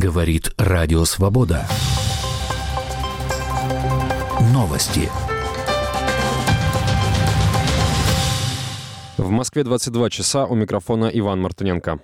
Говорит Радио Свобода. Новости. В Москве 22 часа, у микрофона Иван Мартыненко.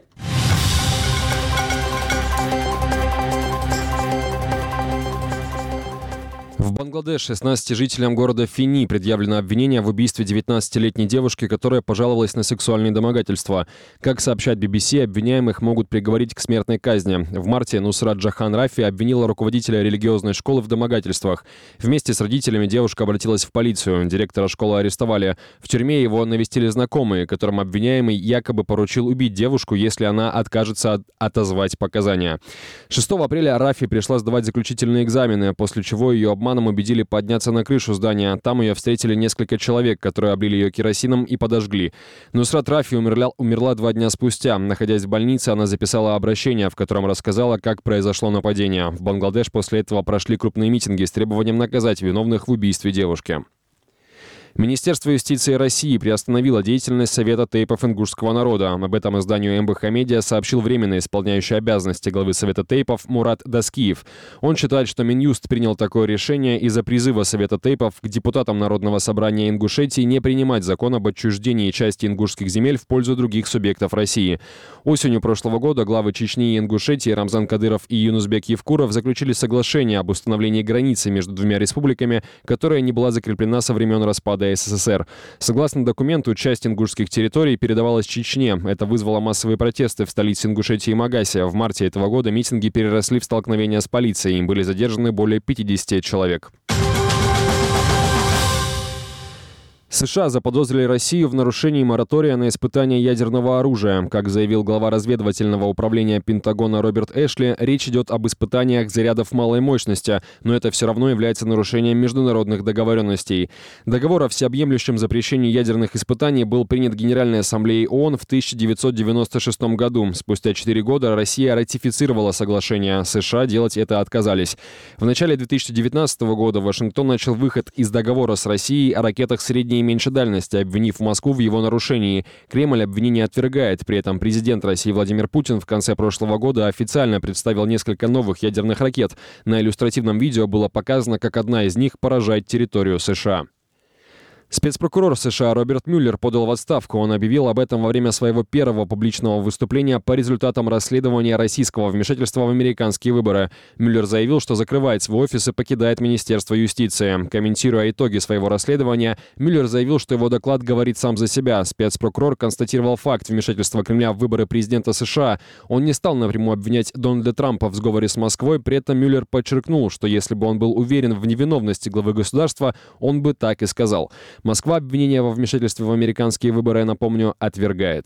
В Бангладеш 16 жителям города Фени предъявлено обвинение в убийстве 19-летней девушки, которая пожаловалась на сексуальные домогательства. Как сообщает BBC, обвиняемых могут приговорить к смертной казни. В марте Нусрат Джахан Рафи обвинила руководителя религиозной школы в домогательствах. Вместе с родителями девушка обратилась в полицию. Директора школы арестовали. В тюрьме его навестили знакомые, которым обвиняемый якобы поручил убить девушку, если она откажется отозвать показания. 6 апреля Рафи пришла сдавать заключительные экзамены, после чего ее обманом убедили подняться на крышу здания. Там ее встретили несколько человек, которые облили ее керосином и подожгли. Нусрат Рафи умерла 2 дня спустя. Находясь в больнице, она записала обращение, в котором рассказала, как произошло нападение. В Бангладеш после этого прошли крупные митинги с требованием наказать виновных в убийстве девушки. Министерство юстиции России приостановило деятельность Совета тейпов ингушского народа. Об этом изданию МБХ Медиа сообщил временно исполняющий обязанности главы Совета тейпов Мурат Даскиев. Он считает, что Минюст принял такое решение из-за призыва Совета тейпов к депутатам Народного собрания Ингушетии не принимать закон об отчуждении части ингушских земель в пользу других субъектов России. Осенью прошлого года главы Чечни и Ингушетии Рамзан Кадыров и Юнусбек Евкуров заключили соглашение об установлении границы между двумя республиками, которая не была закреплена со времен распада СССР. Согласно документу, часть ингушских территорий передавалась Чечне. Это вызвало массовые протесты в столице Ингушетии Магасе. В марте этого года митинги переросли в столкновения с полицией. Им были задержаны более 50 человек. США заподозрили Россию в нарушении моратория на испытание ядерного оружия. Как заявил глава разведывательного управления Пентагона Роберт Эшли, речь идет об испытаниях зарядов малой мощности, но это все равно является нарушением международных договоренностей. Договор о всеобъемлющем запрещении ядерных испытаний был принят Генеральной Ассамблеей ООН в 1996 году. Спустя 4 года Россия ратифицировала соглашение. США делать это отказались. В начале 2019 года Вашингтон начал выход из договора с Россией о ракетах средней и меньшей дальности, обвинив Москву в его нарушении. Кремль обвинение отвергает. При этом президент России Владимир Путин в конце прошлого года официально представил несколько новых ядерных ракет. На иллюстративном видео было показано, как одна из них поражает территорию США. Спецпрокурор США Роберт Мюллер подал в отставку. Он объявил об этом во время своего первого публичного выступления по результатам расследования российского вмешательства в американские выборы. Мюллер заявил, что закрывает свой офис и покидает Министерство юстиции. Комментируя итоги своего расследования, Мюллер заявил, что его доклад говорит сам за себя. Спецпрокурор констатировал факт вмешательства Кремля в выборы президента США. Он не стал напрямую обвинять Дональда Трампа в сговоре с Москвой. При этом Мюллер подчеркнул, что если бы он был уверен в невиновности главы государства, он бы так и сказал. Москва обвинения во вмешательстве в американские выборы, я напомню, отвергает.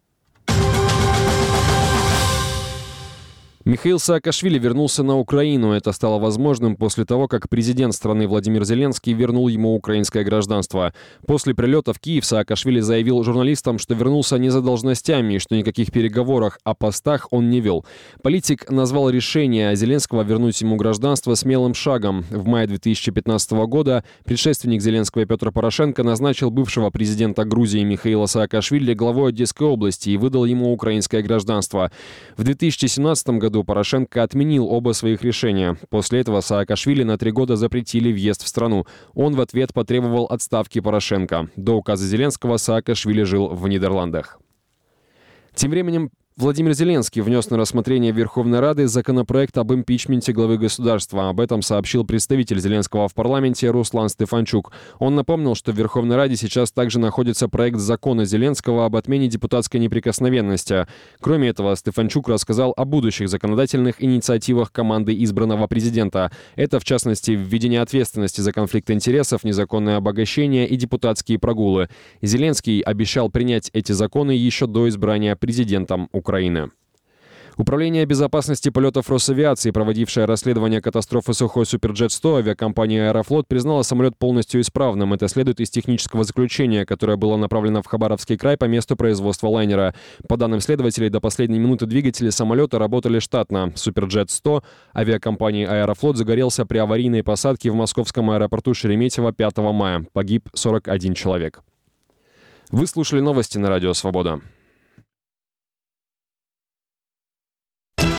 Михаил Саакашвили вернулся на Украину. Это стало возможным после того, как президент страны Владимир Зеленский вернул ему украинское гражданство. После прилета в Киев Саакашвили заявил журналистам, что вернулся не за должностями и что никаких переговоров о постах он не вел. Политик назвал решение Зеленского вернуть ему гражданство смелым шагом. В мае 2015 года предшественник Зеленского Петр Порошенко назначил бывшего президента Грузии Михаила Саакашвили главой Одесской области и выдал ему украинское гражданство. В 2017 году Порошенко отменил оба своих решения. После этого Саакашвили на 3 года запретили въезд в страну. Он в ответ потребовал отставки Порошенко. До указа Зеленского Саакашвили жил в Нидерландах. Тем временем Владимир Зеленский внес на рассмотрение Верховной Рады законопроект об импичменте главы государства. Об этом сообщил представитель Зеленского в парламенте Руслан Стефанчук. Он напомнил, что в Верховной Раде сейчас также находится проект закона Зеленского об отмене депутатской неприкосновенности. Кроме этого, Стефанчук рассказал о будущих законодательных инициативах команды избранного президента. Это, в частности, введение ответственности за конфликт интересов, незаконное обогащение и депутатские прогулы. Зеленский обещал принять эти законы еще до избрания президентом Украины. Управление безопасности полетов Росавиации, проводившее расследование катастрофы Сухой Суперджет-100, авиакомпания «Аэрофлот» признала самолет полностью исправным. Это следует из технического заключения, которое было направлено в Хабаровский край по месту производства лайнера. По данным следователей, до последней минуты двигатели самолета работали штатно. Суперджет-100 авиакомпании «Аэрофлот» загорелся при аварийной посадке в московском аэропорту Шереметьево 5 мая. Погиб 41 человек. Вы слушали новости на Радио Свобода.